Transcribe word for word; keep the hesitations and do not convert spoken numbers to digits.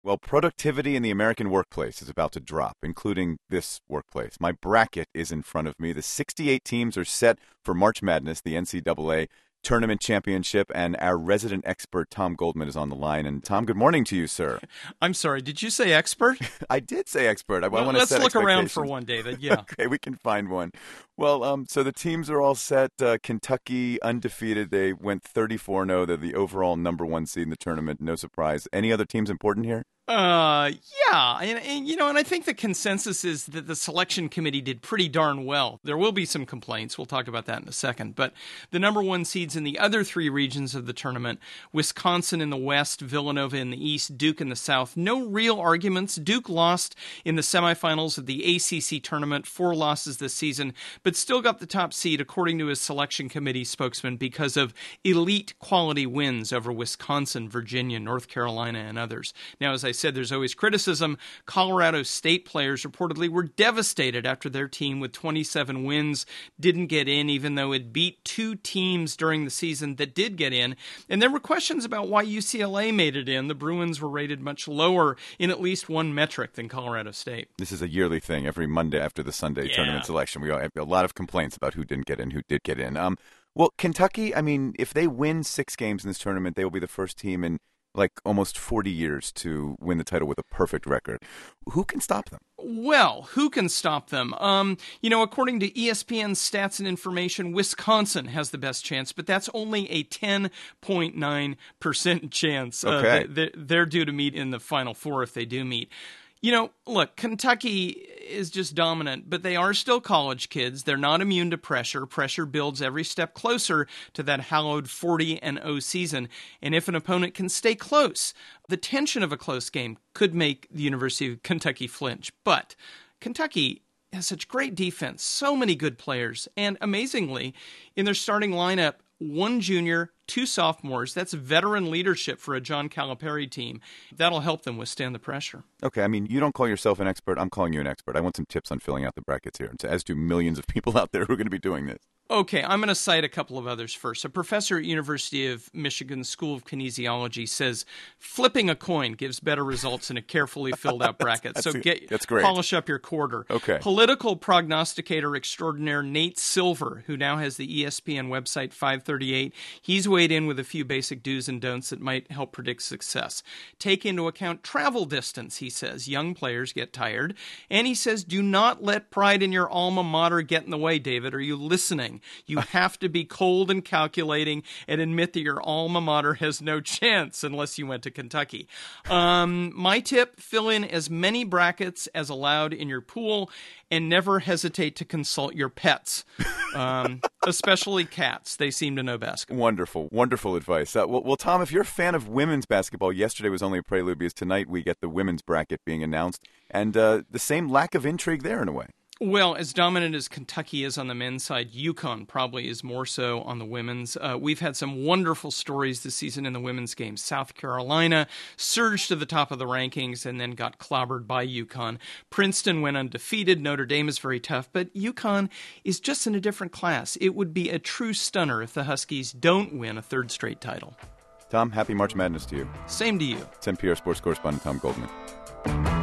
Well, productivity in the American workplace is about to drop, including this workplace. My bracket is in front of me. The sixty-eight teams are set for March Madness, the N C double A Tournament Championship, and our resident expert, Tom Goldman, is on the line. And Tom, good morning to you, sir. I'm sorry, did you say expert? I did say expert. I, well, I want to let's set look around for one, David. Yeah. Okay, we can find one. Well, um, so the teams are all set. Uh, Kentucky, undefeated. They went thirty-four and oh. They're the overall number one seed in the tournament. No surprise. Any other teams important here? Uh, yeah, and, and you know, and I think the consensus is that the selection committee did pretty darn well. There will be some complaints. We'll talk about that in a second. But the number one seeds in the other three regions of the tournament, Wisconsin in the West, Villanova in the East, Duke in the South. No real arguments. Duke lost in the semifinals of the A C C tournament, four losses this season, but still got the top seed, according to his selection committee spokesman, because of elite quality wins over Wisconsin, Virginia, North Carolina, and others. Now, as I said, there's always criticism. Colorado State players reportedly were devastated after their team with twenty-seven wins didn't get in, even though it beat two teams during the season that did get in. And there were questions about why U C L A made it in. The Bruins were rated much lower in at least one metric than Colorado State. This is a yearly thing. Every Monday after the Sunday yeah. tournament selection, we all have a lot of complaints about who didn't get in, who did get in. Um, well, Kentucky, I mean, if they win six games in this tournament, they will be the first team in like almost forty years to win the title with a perfect record. Who can stop them? Well, who can stop them? Um, you know, according to E S P N's stats and information, Wisconsin has the best chance, but that's only a ten point nine percent chance. Okay. Uh, they, they're due to meet in the Final Four if they do meet. You know, look, Kentucky is just dominant, but they are still college kids. They're not immune to pressure. Pressure builds every step closer to that hallowed forty and oh season. And if an opponent can stay close, the tension of a close game could make the University of Kentucky flinch. But Kentucky has such great defense, so many good players, and amazingly, in their starting lineup, one junior, two sophomores. That's veteran leadership for a John Calipari team. That'll help them withstand the pressure. Okay, I mean, you don't call yourself an expert. I'm calling you an expert. I want some tips on filling out the brackets here, as do millions of people out there who are going to be doing this. Okay, I'm going to cite a couple of others first. A professor at University of Michigan School of Kinesiology says flipping a coin gives better results in a carefully filled out bracket. that's, so that's, get that's great. Polish up your quarter. Okay. Political prognosticator extraordinaire Nate Silver, who now has the E S P N website five thirty-eight, he's weighed in with a few basic do's and don'ts that might help predict success. Take into account travel distance, he says. Young players get tired. And he says, do not let pride in your alma mater get in the way, David. Are you listening? You have to be cold and calculating and admit that your alma mater has no chance unless you went to Kentucky. Um, my tip, fill in as many brackets as allowed in your pool and never hesitate to consult your pets, um, especially cats. They seem to know basketball. Wonderful, wonderful advice. Uh, well, well, Tom, if you're a fan of women's basketball, yesterday was only a prelude because tonight we get the women's bracket being announced, and uh, the same lack of intrigue there in a way. Well, as dominant as Kentucky is on the men's side, UConn probably is more so on the women's. Uh, we've had some wonderful stories this season in the women's game. South Carolina surged to the top of the rankings and then got clobbered by UConn. Princeton went undefeated. Notre Dame is very tough, but UConn is just in a different class. It would be a true stunner if the Huskies don't win a third straight title. Tom, happy March Madness to you. Same to you. It's N P R sports correspondent Tom Goldman.